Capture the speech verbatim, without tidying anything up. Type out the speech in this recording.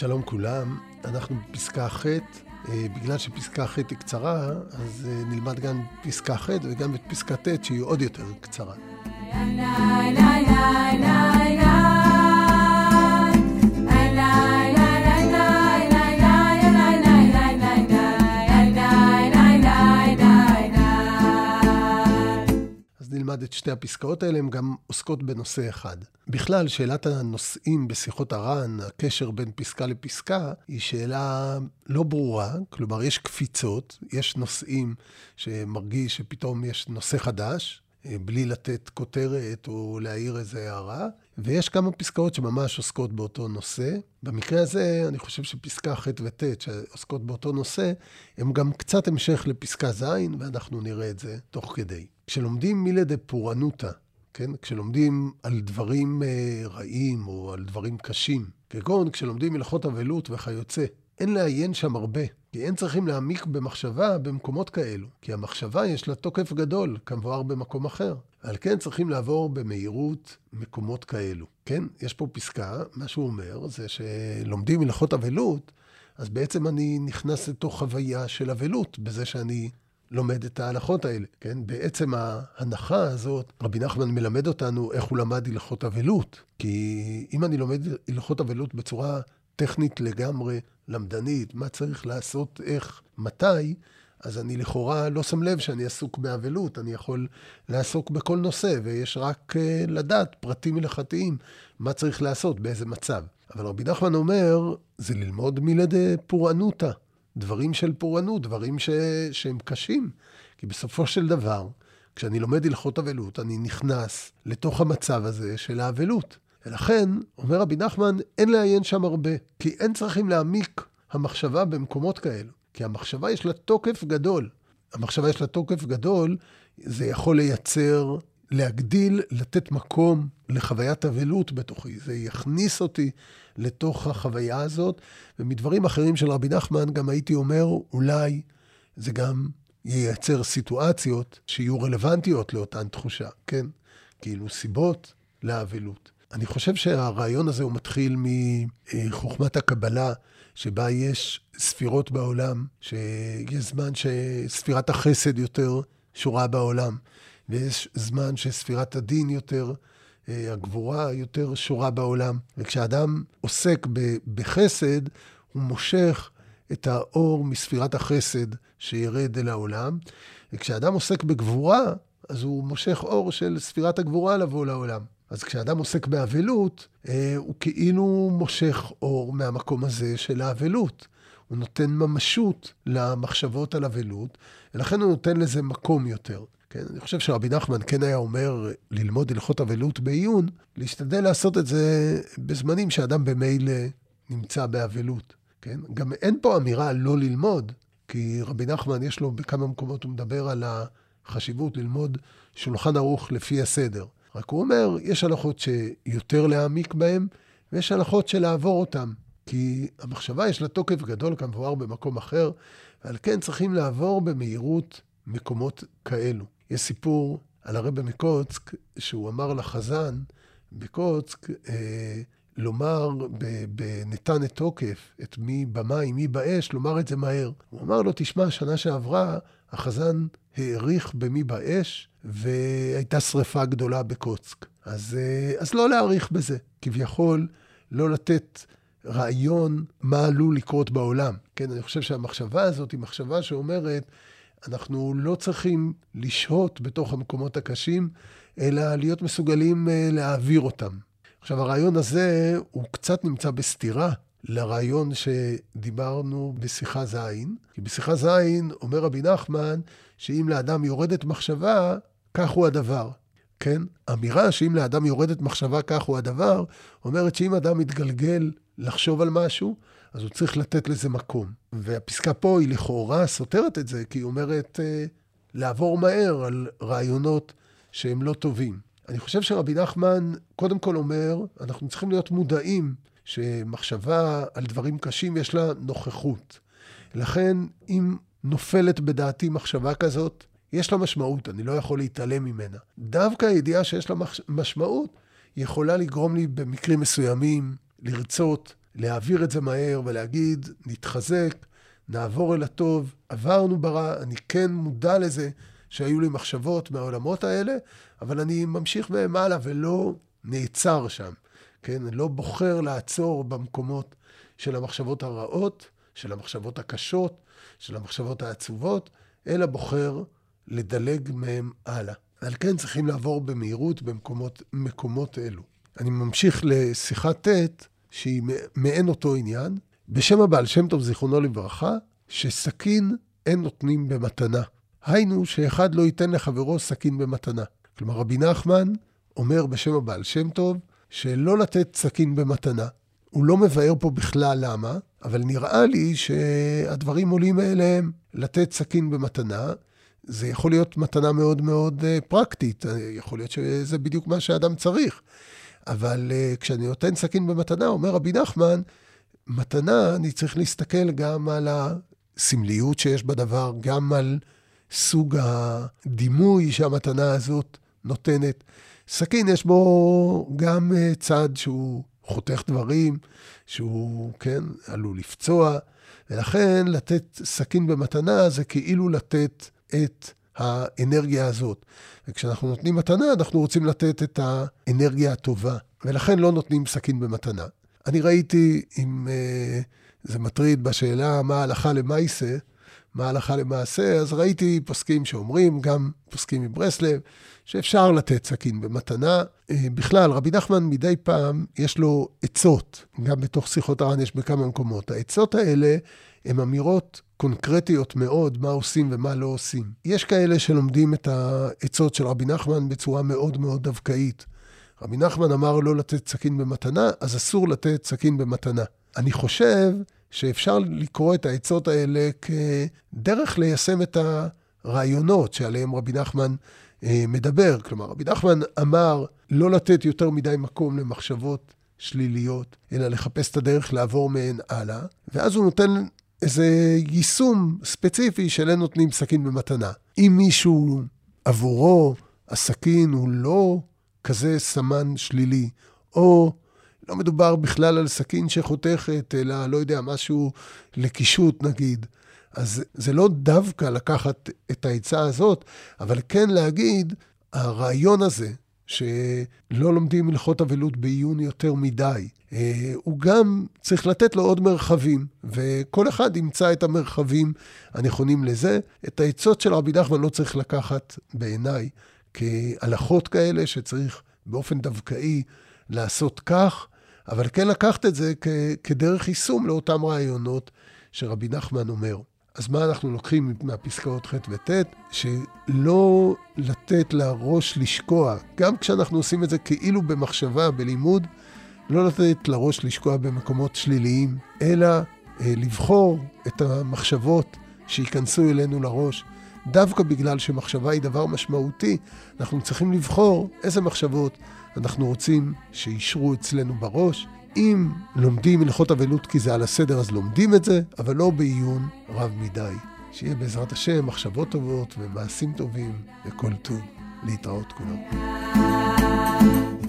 שלום כולם, אנחנו בפסקה ח', בגלל שפסקה ח' היא קצרה, אז נלמד גם פסקה ח' וגם את פסקה ט' שהיא עוד יותר קצרה. נלמד את שתי הפסקאות האלה, הן גם עוסקות בנושא אחד. בכלל, שאלת הנושאים בשיחות הר"ן, הקשר בין פסקה לפסקה, היא שאלה לא ברורה, כלומר יש קפיצות, יש נושאים שמרגיש שפתאום יש נושא חדש, בלי לתת כותרת או להעיר איזה הערה, ויש כמה פסקאות שממש עוסקות באותו נושא. במקרה הזה, אני חושב שפסקה ח' וט' שעוסקות באותו נושא, הם גם קצת המשך לפסקה ז', ואנחנו נראה את זה תוך כדי. כשלומדים מילי דפורענותא, כן? כשלומדים על דברים רעים או על דברים קשים, כגון כשלומדים הלכות אבלות וכיוצא, אין לעיין שם הרבה, כי אין צריכים להעמיק במחשבה במקומות כאלו, כי המחשבה יש לה תוקף גדול, כמבואר במקום אחר. על כן צריכים לעבור במהירות מקומות כאלו. כן? יש פה פסקה, מה שהוא אומר זה שלומדים הלכות אבלות, אז בעצם אני נכנס לתוך חוויה של אבלות, בזה שאני לומד את ההלכות האלה. כן? בעצם ההנחה הזאת, רבי נחמן מלמד אותנו איך הוא למד הלכות אבלות. כי אם אני לומד הלכות אבלות בצורה טכנית לגמרי, למדנית, מה צריך לעשות, איך, מתי, אז אני לכאורה לא שם לב שאני עסוק באבלות, אני יכול לעסוק בכל נושא, ויש רק uh, לדעת פרטים הלכתיים, מה צריך לעשות, באיזה מצב. אבל רבי נחמן אומר, זה ללמוד מילי דפורענותא, דברים של פורענות, דברים ש... שהם קשים, כי בסופו של דבר, כשאני לומד הלכות אבלות, אני נכנס לתוך המצב הזה של האבלות. ולכן, אומר רבי נחמן, אין לעיין שם הרבה, כי אין צריכים להעמיק המחשבה במקומות כאלו. כי המחשבה יש לה תוקף גדול. המחשבה יש לה תוקף גדול, זה יכול לייצר, להגדיל, לתת מקום לחוויית אבלות בתוכי. זה יכניס אותי לתוך החוויה הזאת, ומדברים אחרים של רבי נחמן גם הייתי אומר, אולי זה גם ייצר סיטואציות שיהיו רלוונטיות לאותן תחושה, כן? כאילו סיבות לאבלות. אני חושב שהרעיון הזה הוא מתחיל מחוכמת הקבלה, שבה יש ספירות בעולם, שיש זמן שספירת החסד יותר שורה בעולם, ויש זמן שספירת הדין יותר, הגבורה יותר שורה בעולם. וכשאדם עוסק בחסד, הוא מושך את האור מספירת החסד שירד אל העולם, וכשאדם עוסק בגבורה, אז הוא מושך אור של ספירת הגבורה לבוא לעולם. אז כשאדם עוסק באבלות, אה, הוא כאילו מושך אור מהמקום הזה של האבלות. הוא נותן ממשות למחשבות על אבלות, ולכן הוא נותן לזה מקום יותר. כן? אני חושב שרבי נחמן כן היה אומר ללמוד הלכות אבלות בעיון, להשתדל לעשות את זה בזמנים שאדם במילא נמצא באבלות. כן? גם אין פה אמירה לא ללמוד, כי רבי נחמן יש לו בכמה מקומות, הוא מדבר על החשיבות ללמוד שולחן ערוך לפי הסדר. רק הוא אומר, יש הלכות שיותר להעמיק בהן, ויש הלכות שלעבור אותן. כי המחשבה יש לה תוקף גדול כמבואר במקום אחר, ועל כן צריכים לעבור במהירות מקומות כאלו. יש סיפור על הרבי מקוצק, שהוא אמר לחזן בקוצק, אה, לומר בנתן את תוקף, את מי במים, מי באש, לומר את זה מהר. הוא אמר לו, תשמע, שנה שעברה, החזן העריך במי באש, והייתה שריפה גדולה בקוצק. אז, אז לא להעריך בזה. כביכול, לא לתת רעיון מה עלול לקרות בעולם. כן, אני חושב שהמחשבה הזאת היא מחשבה שאומרת, אנחנו לא צריכים לשהות בתוך המקומות הקשים, אלא להיות מסוגלים להעביר אותם. עכשיו, הרעיון הזה הוא קצת נמצא בסתירה לרעיון שדיברנו בשיחה זין. כי בשיחה זין אומר רבי נחמן שאם לאדם יורדת מחשבה, כך הוא הדבר. כן? אמירה שאם לאדם יורדת מחשבה, כך הוא הדבר, אומרת שאם אדם מתגלגל לחשוב על משהו, אז הוא צריך לתת לזה מקום. והפסקה פה היא לכאורה סותרת את זה, כי היא אומרת אה, לעבור מהר על רעיונות שהם לא טובים. אני חושב שרבי נחמן קודם כל אומר, אנחנו צריכים להיות מודעים שמחשבה על דברים קשים יש לה נוכחות. לכן אם נופלת בדעתי מחשבה כזאת, יש לה משמעות, אני לא יכול להתעלם ממנה. דווקא הידיעה שיש לה משמעות יכולה לגרום לי במקרים מסוימים לרצות להעביר את זה מהר ולהגיד, נתחזק, נעבור אל הטוב, עברנו ברע, אני כן מודע לזה שהיו לי מחשבות מהעולמות האלה, אבל אני ממשיך מהם הלאה ולא נעצר שם. כן? אני לא בוחר לעצור במקומות של המחשבות הרעות, של המחשבות הקשות, של המחשבות העצובות, אלא בוחר לדלג מהם הלאה. על כן צריכים לעבור במהירות במקומות מקומות אלו. אני ממשיך לשיחת ט' שהיא מעין אותו עניין, בשם הבעל שם טוב זיכרונו לברכה, שסכין אין נותנים במתנה. היינו שאחד לא ייתן לחברו סכין במתנה. כלומר רבי נחמן אומר בשם הבעל שם טוב, שלא לתת סכין במתנה. הוא לא מבאר פה בכלל למה, אבל נראה לי שהדברים עולים אליהם לתת סכין במתנה. זה יכול להיות מתנה מאוד מאוד פרקטית, יכול להיות שזה בדיוק מה שהאדם צריך. אבל כשאני נותן סכין במתנה, אומר רבי נחמן, מתנה אני צריך להסתכל גם על הסמליות שיש בדבר, גם על סוג הדימוי שהמתנה הזאת נותנת. סכין יש בו גם צד שהוא חותך דברים, שהוא, כן, עלול לפצוע, ולכן לתת סכין במתנה זה כאילו לתת את האנרגיה הזאת. וכשאנחנו נותנים מתנה, אנחנו רוצים לתת את האנרגיה הטובה, ולכן לא נותנים סכין במתנה. אני ראיתי, אם אה, זה מטריד בשאלה מה ההלכה למעשה, מה ההלכה למעשה, אז ראיתי פוסקים שאומרים, גם פוסקים מברסלב, שאפשר לתת סכין במתנה. בכלל, רבי נחמן מדי פעם יש לו עצות, גם בתוך שיחות הר"ן יש בכמה מקומות. העצות האלה הן אמירות קונקרטיות מאוד, מה עושים ומה לא עושים. יש כאלה שלומדים את העצות של רבי נחמן בצורה מאוד מאוד דווקאית. רבי נחמן אמר לא לתת סכין במתנה, אז אסור לתת סכין במתנה. אני חושב שאפשר לקרוא את העצות האלה כדרך ליישם את הרעיונות שעליהם רבי נחמן אה, מדבר. כלומר, רבי נחמן אמר לא לתת יותר מדי מקום למחשבות שליליות, אלא לחפש את הדרך לעבור מהן הלאה, ואז הוא נותן איזה יישום ספציפי שלא נותנים סכין במתנה. אם מישהו עבורו הסכין הוא לא כזה סמן שלילי, או לא מדובר בכלל על סכין שחותכת, אלא לא יודע, משהו לקישוט נגיד. אז זה לא דווקא לקחת את העצה הזאת, אבל כן להגיד, הרעיון הזה, שלא לומדים הלכות אבלות בעיון יותר מדי, הוא גם צריך לתת לו עוד מרחבים, וכל אחד ימצא את המרחבים הנכונים לזה. את העצות של רבי נחמן לא צריך לקחת בעיניי, כהלכות כאלה שצריך באופן דווקאי לעשות כך, אבל כן לקחת את זה כ- כדרך יישום לאותם רעיונות שרבי נחמן אומר. אז מה אנחנו לוקחים מהפסקאות ח' וט'? שלא לתת לראש לשקוע, גם כשאנחנו עושים את זה כאילו במחשבה, בלימוד, לא לתת לראש לשקוע במקומות שליליים, אלא אה, לבחור את המחשבות שיכנסו אלינו לראש. דווקא בגלל שמחשבה היא דבר משמעותי, אנחנו צריכים לבחור איזה מחשבות אנחנו רוצים שישרו אצלנו בראש. אם לומדים הלכות אבלות כי זה על הסדר, אז לומדים את זה, אבל לא בעיון רב מדי. שיהיה בעזרת השם מחשבות טובות ומעשים טובים וכל טוב. להתראות כולם.